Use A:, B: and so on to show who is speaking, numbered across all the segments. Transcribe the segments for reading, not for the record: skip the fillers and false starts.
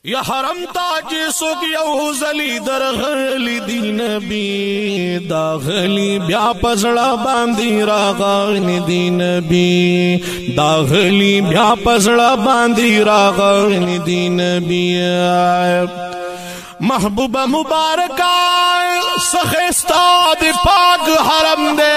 A: یا حرم تاج سوک یو زلی درغلی دی نبی داغلی بیا پزڑا باندی راغلی دی نبی داغلی بیا پزڑا باندی راغلی دی نبی محبوب مبارکہ سخستا دی پاک حرم دے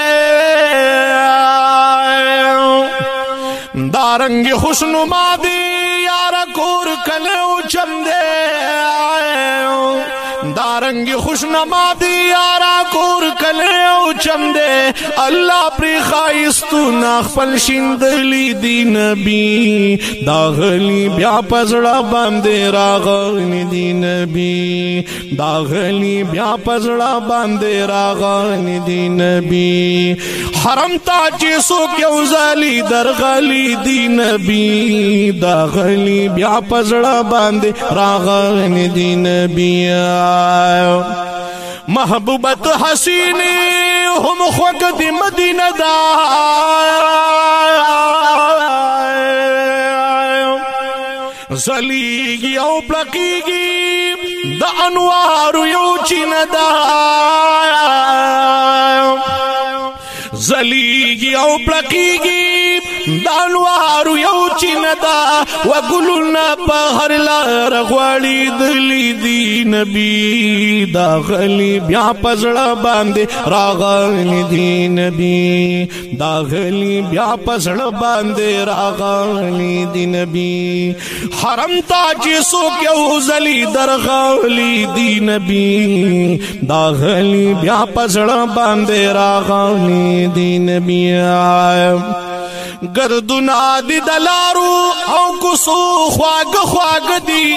A: دارنگ خوشنما دی یارا کور کلو چندے دارنگ خوشنما دی یارا کور کلو چندے اللہ پری خائستو ناخفل شندلی دی نبی داغلی بیا پزڑا باندے راغلی دی نبی داغلی بیا پزڑا باندے راغلی دی نبی حرم تاچی سوک یو زالی درغلی دی نبی داغلی بیا پزڑا باندے راغلی دی نبی محبوبت حسینی ہم خوک دی مدینہ دا زلیگی او پلکیگی دا انوارو یو چین دا زلیگی او پلکیگی دانوارو یو چین دا وگلونا پا ہر لار غوالی دلی دی نبی داغلی بیا پزڑا باندے راغلی دی نبی داغلی بیا پزڑا باندے راغلی دی نبی حرم تاجی سوک یو زلی درغلی دی نبی داغلی بیا پزڑا باندے راغلی دی نبی گردنا دی دلارو او کسو خواگ خواگ دی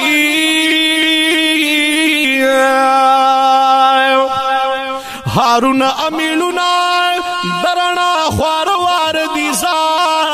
A: ہارون امیلونا درنا خواروار دی زار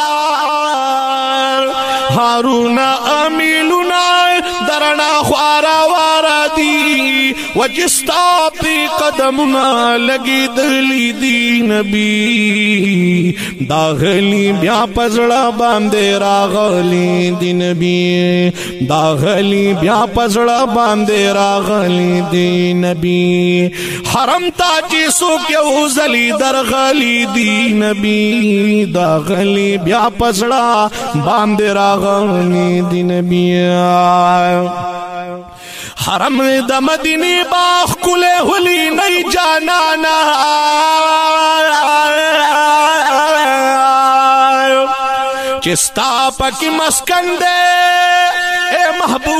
A: ہارون امیلونا درنا خواروار دی وجستا پی قدمنا لگی دلی دی نبی داغلی بیا پزڑا باندے راغلی دی نبی داغلی بیا پزڑا باندے راغلی دی نبی حرم تاجی سوک یو زلی درغلی دی نبی داغلی بیا پزڑا باندے راغلی دی نبی حرم دا مدینی باخ کلے ہولی نئی جانانا چستا پکی مسکن دے اے محبوب